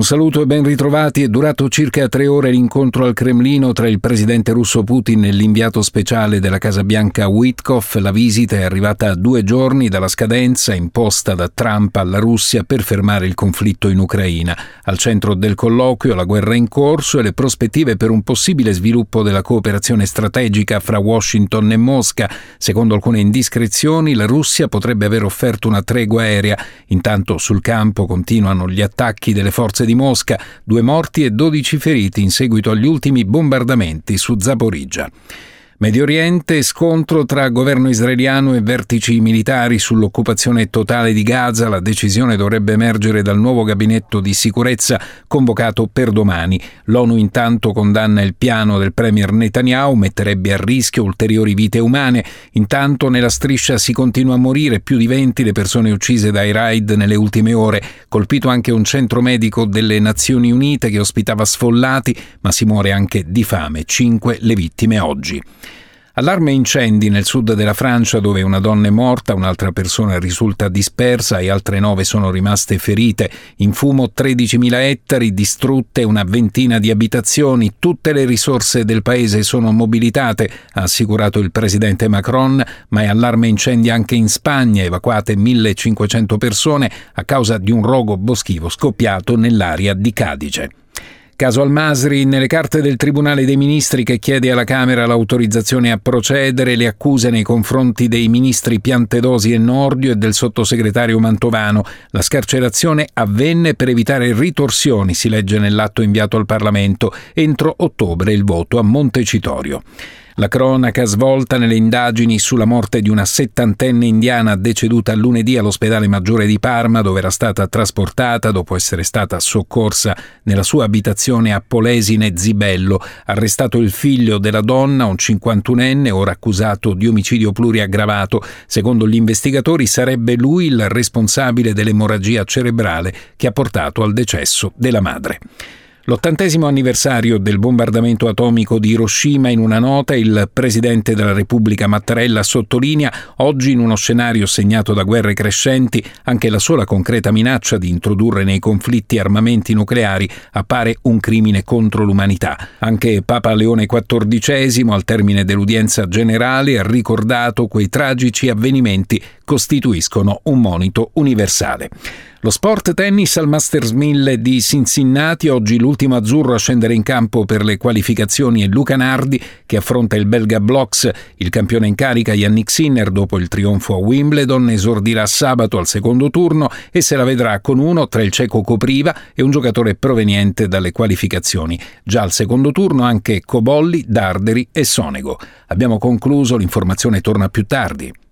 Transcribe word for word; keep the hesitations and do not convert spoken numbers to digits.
saluto e ben ritrovati. È durato circa tre ore l'incontro al Cremlino tra il presidente russo Putin e l'inviato speciale della Casa Bianca Witkoff. La visita è arrivata a due giorni dalla scadenza imposta da Trump alla Russia per fermare il conflitto in Ucraina. Al centro del colloquio la guerra in corso e le prospettive per un possibile sviluppo della cooperazione strategica fra Washington e Mosca. Secondo alcune indiscrezioni, la Russia potrebbe aver offerto una tregua aerea. Intanto sul campo continuano gli attacchi delle forze di Mosca, due morti e dodici feriti in seguito agli ultimi bombardamenti su Zaporizhzhia. Medio Oriente, scontro tra governo israeliano e vertici militari sull'occupazione totale di Gaza. La decisione dovrebbe emergere dal nuovo gabinetto di sicurezza convocato per domani. L'ONU intanto condanna il piano del premier Netanyahu, metterebbe a rischio ulteriori vite umane. Intanto nella striscia si continua a morire, più di venti le persone uccise dai raid nelle ultime ore. Colpito anche un centro medico delle Nazioni Unite che ospitava sfollati, ma si muore anche di fame. Cinque le vittime oggi. Allarme incendi nel sud della Francia, dove una donna è morta, un'altra persona risulta dispersa e altre nove sono rimaste ferite. In fumo tredicimila ettari, distrutte una ventina di abitazioni. Tutte le risorse del paese sono mobilitate, ha assicurato il presidente Macron, ma è allarme incendi anche in Spagna, evacuate millecinquecento persone a causa di un rogo boschivo scoppiato nell'area di Cadice. Caso Al-Masri, nelle carte del Tribunale dei Ministri che chiede alla Camera l'autorizzazione a procedere, le accuse nei confronti dei ministri Piantedosi e Nordio e del sottosegretario Mantovano. La scarcerazione avvenne per evitare ritorsioni, si legge nell'atto inviato al Parlamento. Entro ottobre il voto a Montecitorio. La cronaca svolta nelle indagini sulla morte di una settantenne indiana deceduta lunedì all'ospedale Maggiore di Parma, dove era stata trasportata dopo essere stata soccorsa nella sua abitazione a Polesine Zibello. Arrestato il figlio della donna, un cinquantunenne, ora accusato di omicidio pluriaggravato. Secondo gli investigatori sarebbe lui il responsabile dell'emorragia cerebrale che ha portato al decesso della madre. L'ottantesimo anniversario del bombardamento atomico di Hiroshima. In una nota il presidente della Repubblica Mattarella sottolinea: oggi in uno scenario segnato da guerre crescenti, anche la sola concreta minaccia di introdurre nei conflitti armamenti nucleari appare un crimine contro l'umanità. Anche Papa Leone quattordicesimo, al termine dell'udienza generale, ha ricordato quei tragici avvenimenti costituiscono un monito universale. Lo sport tennis al Masters mille di Cincinnati. Oggi l'ultimo azzurro a scendere in campo per le qualificazioni è Luca Nardi, che affronta il belga Bloks. Il campione in carica Yannick Sinner, dopo il trionfo a Wimbledon, esordirà sabato al secondo turno e se la vedrà con uno tra il ceco Kopriva e un giocatore proveniente dalle qualificazioni. Già al secondo turno anche Cobolli, Darderi e Sonego. Abbiamo concluso, l'informazione torna più tardi.